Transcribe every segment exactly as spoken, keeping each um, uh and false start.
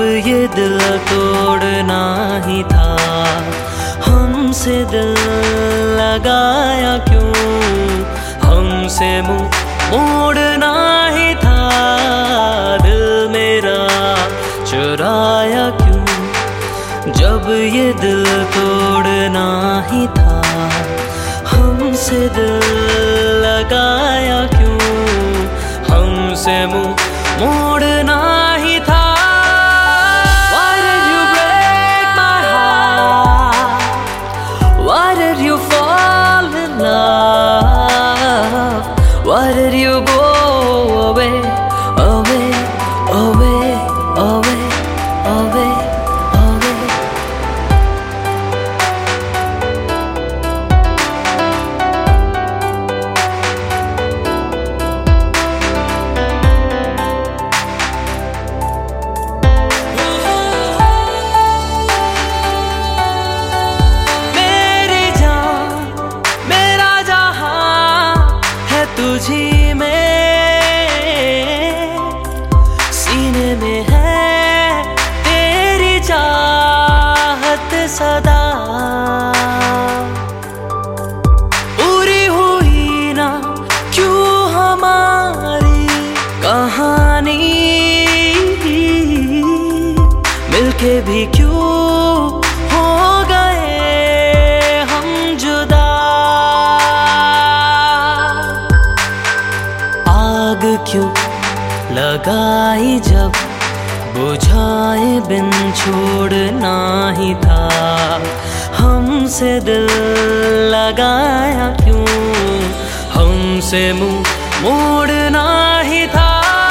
ये दिल तोड़ना ही था, हमसे दिल लगाया क्यों, हमसे मुंह मोड़ना ही था, दिल मेरा चुराया क्यों। जब ये दिल तोड़ना ही था, हमसे दिल लगाया क्यों, हमसे मुंह मोड़ना ही था। Why did you break my heart? Why did you fall in love? Why did you go away, away, away, away, away, away? तुझी में सीने में है तेरी चाहत सदा, पूरी हुई ना क्यों हमारी कहानी, मिलके भी क्यों हो गए हम जुदा। आग क्यों लगाई जब बुझाए बिन छोड़ना ही था, हमसे दिल लगाया क्यों, हमसे मुंह मोड़ना ही था।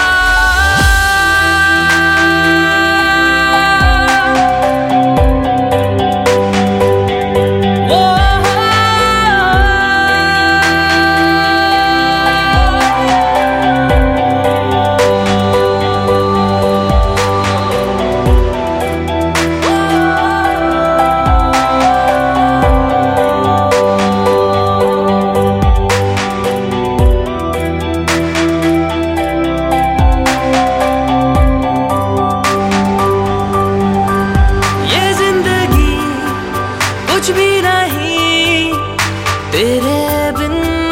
कुछ भी नहीं तेरे बिन,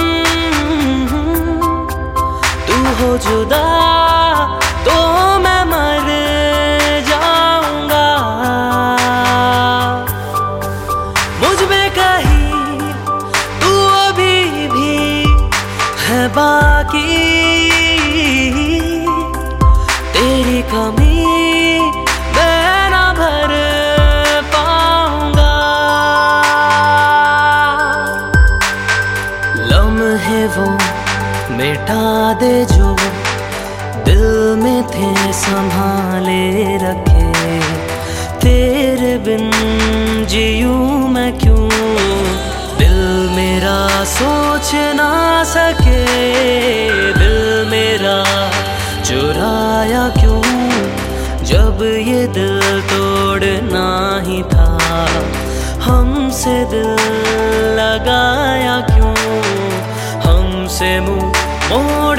तू हो जुदा तो मैं मर जाऊंगा। मुझ में कहीं तू अभी भी है बाकी, तेरी कमी मैं ना भर वो मिटा दे जो दिल में थे संभाले रखे, तेरे बिन जीऊं मैं क्यों, दिल मेरा सोच ना सके, दिल मेरा चुराया क्यों। जब ये दिल तोड़ना ही था, हमसे दिल लगाया क्यों, हमसे मुंह मोड़